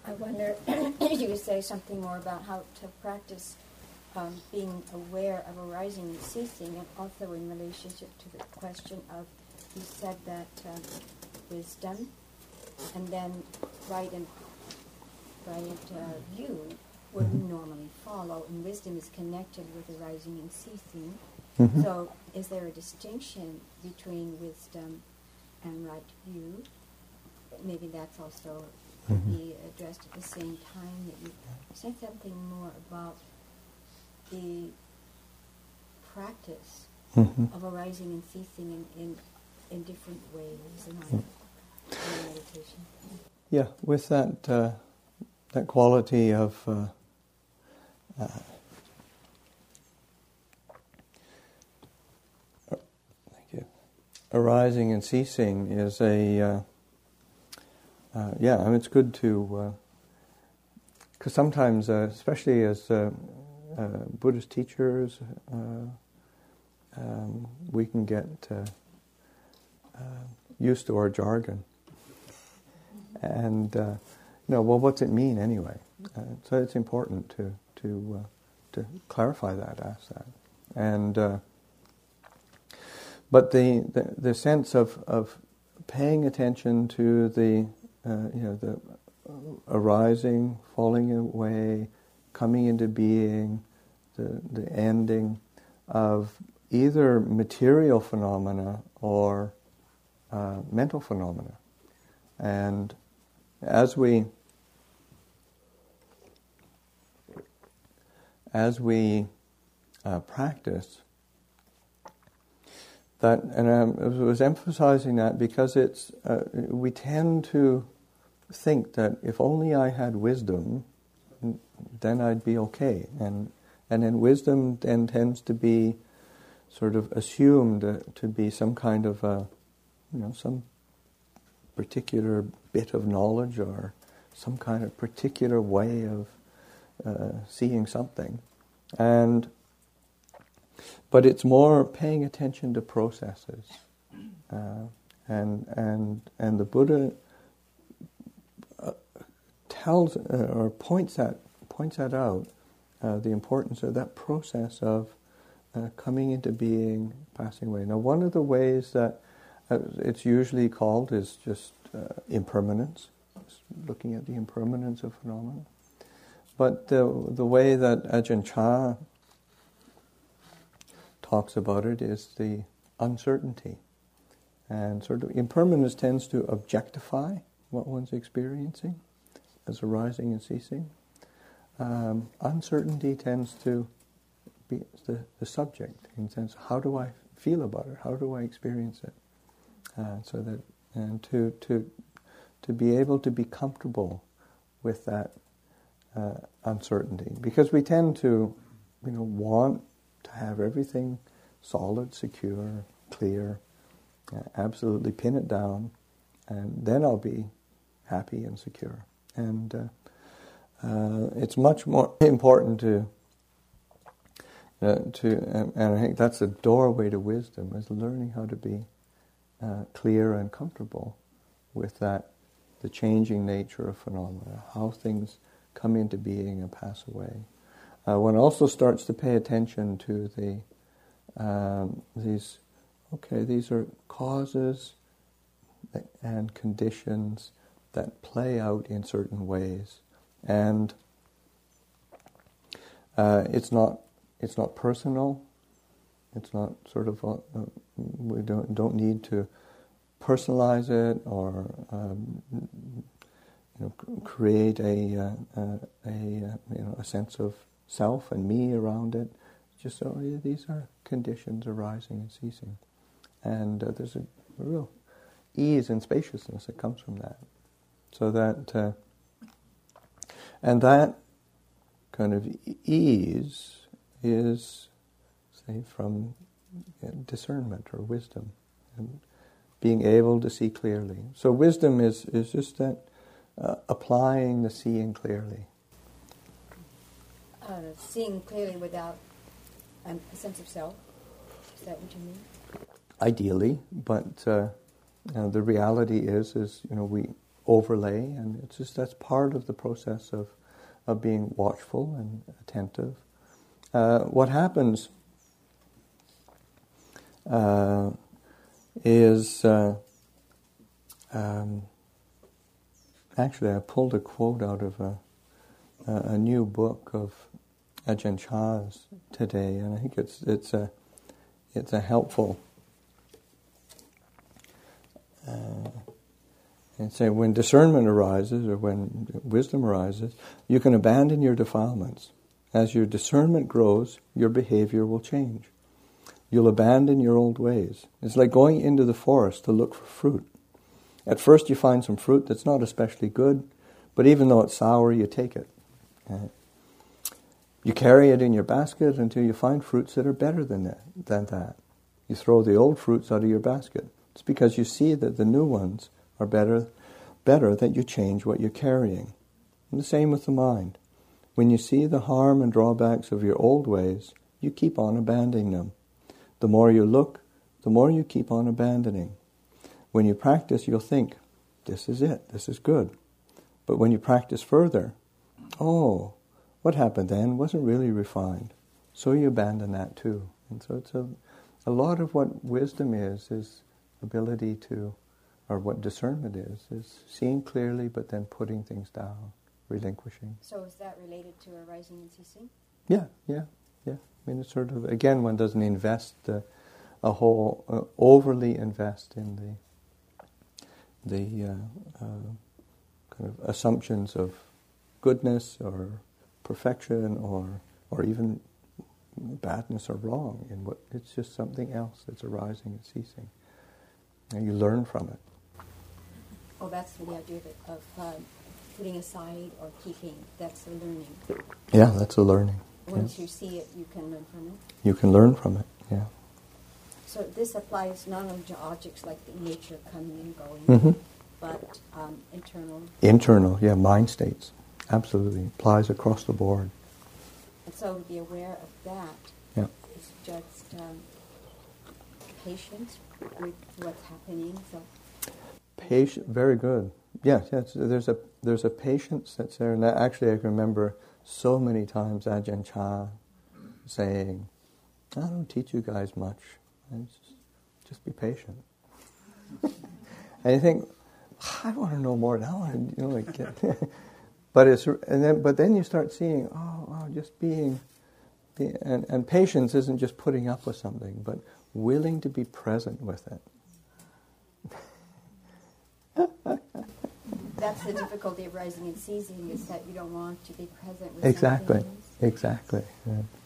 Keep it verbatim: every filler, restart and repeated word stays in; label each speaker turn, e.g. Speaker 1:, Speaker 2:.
Speaker 1: I wonder if you could say something more about how to practice um, being aware of arising and ceasing, and also in relationship to the question of, you said that uh, wisdom, and then right and right uh, view would
Speaker 2: Mm-hmm.
Speaker 1: normally follow, and wisdom is connected with arising and ceasing.
Speaker 2: Mm-hmm.
Speaker 1: So is there a distinction between wisdom and right view? Maybe that's also
Speaker 2: Mm-hmm.
Speaker 1: be addressed at the same time, that you say something more about the practice
Speaker 2: Mm-hmm.
Speaker 1: of arising and ceasing in, in, in different ways in our, in our meditation.
Speaker 2: Yeah, with that uh, that quality of uh, uh, thank you, arising and ceasing is a uh, uh, yeah. I mean, it's good to because uh, sometimes, uh, especially as uh, uh, Buddhist teachers, uh, um, we can get uh, uh, used to our jargon. And, uh, you know, well, what's it mean anyway? Uh, so it's important to to uh, to clarify that, ask that. And, uh, but the, the, the sense of, of paying attention to the, uh, you know, the arising, falling away, coming into being, the, the ending of either material phenomena or uh, mental phenomena. And as we as we uh, practice that, and I was emphasizing that because it's uh, we tend to think that if only I had wisdom, then I'd be okay, and and then wisdom then tends to be sort of assumed uh, to be some kind of a, you know, some particular bit of knowledge or some kind of particular way of uh, seeing something, and but it's more paying attention to processes, uh, and and and the Buddha uh, tells uh, or points that points that out, uh, the importance of that process of uh, coming into being, passing away. Now, one of the ways that uh, it's usually called is just uh, impermanence, just looking at the impermanence of phenomena. But the the way that Ajahn Chah talks about it is the uncertainty. And sort of impermanence tends to objectify what one's experiencing as arising and ceasing. Um, uncertainty tends to be the, the subject, in the sense, how do I feel about it? How do I experience it? Uh, so that, and to to to be able to be comfortable with that uh, uncertainty, because we tend to, you know, want to have everything solid, secure, clear, uh, absolutely pin it down, and then I'll be happy and secure. And uh, uh, it's much more important to uh, to, um, and I think that's the doorway to wisdom, is learning how to be uh, clear and comfortable with that, the changing nature of phenomena, how things come into being and pass away. Uh, one also starts to pay attention to the um, these. Okay, these are causes and conditions that play out in certain ways, and uh, it's not it's not personal. It's not sort of uh, we don't don't need to personalize it or um, you know, create a uh, uh, a uh, you know a sense of self and me around it. Just so, oh, yeah, these are conditions arising and ceasing, and uh, there's a, a real ease and spaciousness that comes from that. So that uh, and that kind of ease is, say, from uh, discernment or wisdom, and being able to see clearly. So wisdom is is just that uh, applying the seeing clearly.
Speaker 1: Uh, seeing clearly without um, a sense of self. Is that what you mean?
Speaker 2: Ideally, but uh, you know, the reality is, is you know, we overlay, and it's just that's part of the process of of being watchful and attentive. Uh, what happens uh, is uh, um, actually I pulled a quote out of a a, a new book of Ajahn Chah's today, and I think it's it's a it's a helpful. Uh, and say when discernment arises or when wisdom arises, you can abandon your defilements. As your discernment grows, your behavior will change. You'll abandon your old ways. It's like going into the forest to look for fruit. At first you find some fruit that's not especially good, but even though it's sour, you take it. Right? You carry it in your basket until you find fruits that are better than that, than that. You throw the old fruits out of your basket. It's because you see that the new ones are better, better that you change what you're carrying. And the same with the mind. When you see the harm and drawbacks of your old ways, you keep on abandoning them. The more you look, the more you keep on abandoning. When you practice, you'll think, this is it, this is good. But when you practice further, oh, what happened then wasn't really refined. So you abandon that too. And so it's a, a lot of what wisdom is, is ability to, or what discernment is, is seeing clearly but then putting things down, relinquishing.
Speaker 1: So is that related to arising and ceasing?
Speaker 2: Yeah, yeah, yeah. I mean, it's sort of, again, one doesn't invest uh, a whole, uh, overly invest in the, the uh, uh, kind of assumptions of goodness or perfection or or even badness or wrong. In what it's just something else that's arising and ceasing. And you learn from it.
Speaker 1: Oh, that's the idea of, it, of uh, putting aside or keeping. That's the learning.
Speaker 2: Yeah, that's a learning.
Speaker 1: Once
Speaker 2: yes.
Speaker 1: you see it, you can learn from it.
Speaker 2: You can learn from it, yeah.
Speaker 1: So this applies not only to objects like the nature coming and going,
Speaker 2: Mm-hmm.
Speaker 1: but um, internal.
Speaker 2: Internal, yeah, mind states. Absolutely. Applies across the board.
Speaker 1: And so to be aware of that
Speaker 2: yeah.
Speaker 1: is just um, patience with what's happening. So
Speaker 2: Patient, very good. Yes, yes. There's a there's a patience that's there, and that actually I can remember so many times Ajahn Chah saying, "I don't teach you guys much. I just, just be patient." And you think, I want to know more now. I want to, you know, like get. But it's and then but then you start seeing, oh, oh just being, be, and and patience isn't just putting up with something, but willing to be present with it.
Speaker 1: that's the difficulty of rising and ceasing, is that you don't want to be present with
Speaker 2: Exactly,
Speaker 1: something.
Speaker 2: exactly. Yeah.